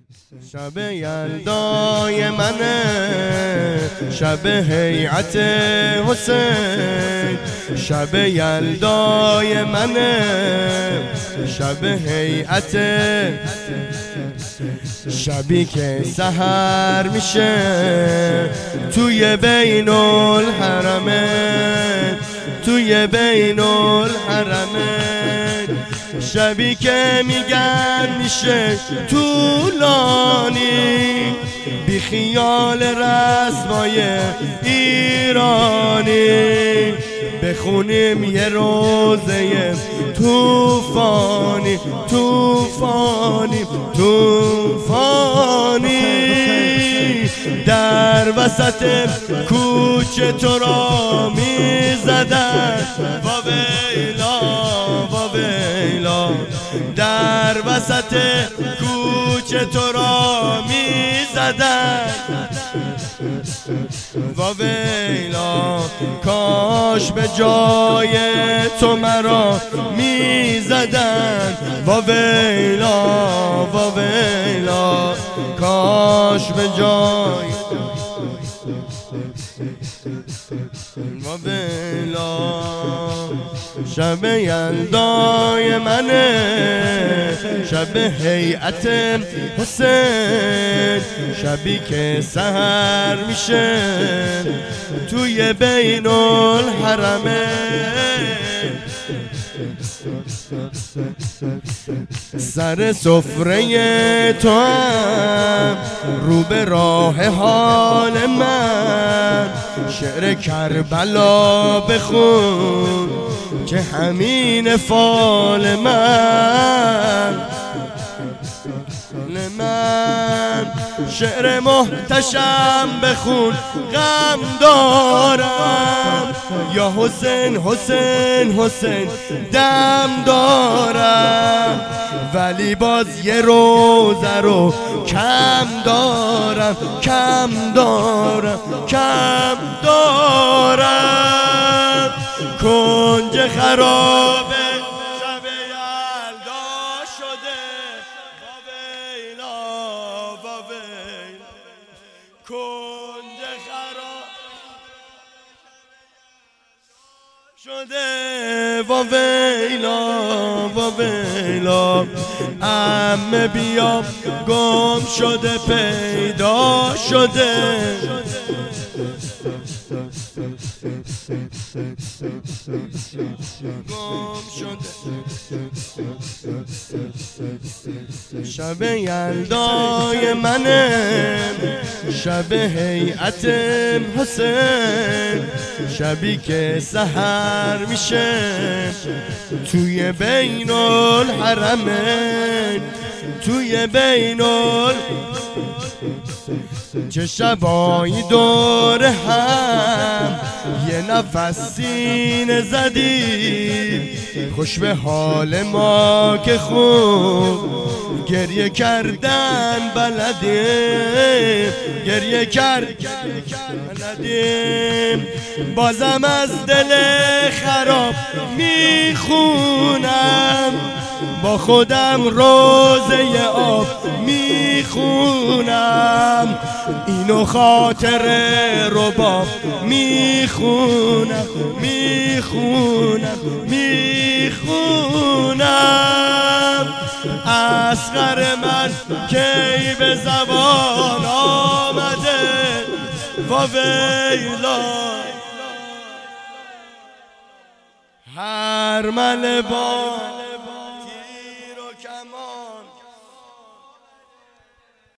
شب یلدای منه، شب هیئت حسین. شب یلدای منه، شب هیئت، شبی که سحر میشه توی بین الحرمین، توی بین الحرمین. شبی که میگن میشه طولانی، بی خیال رسمای ایرانی. بخونیم یه روزه طوفانی، طوفانی، طوفانی. در وسط کوچه تو را میزدن، واویلا واویلا. در وسط کوچه تو را میزدن، واویلا. کاش به جای تو مرا میزدن، واویلا واویلا. کاش به جای واویلا. شب یلدای منه، شب هیئت حسین. شبی که سحر میشه توی بین الحرمین. سر سفره تو هم رو به راه حال من، شعر کربلا بخون که همین فال من. شعر محتشم بخون، غم دارم یا حسین حسین حسین دم دارم. ولی باز یه روزه رو کم دارم، کم دارم، کم دارم. کنج خرابه شب یلدا شده، واویلا واویلا. کنج خراب شده، واویلا واویلا. عمه بیا گم شده پیدا شده، گم شده. شب یلدای منه، شب هیئت حسین. شبی که سحر میشه توی بین الحرمین، توی بین چه شبایی دور هم یه نفس سینه زدیم. خوش به حال ما که خوب گریه کردن بلدیم، گریه کردن بلدیم. بازم از دل خراب میخونم، با خودم روزه آب میخونم. اینو خاطره رباب میخونم، میخونم، میخونم. اصغر من کی به زبان آمده، واویلا. هر مل با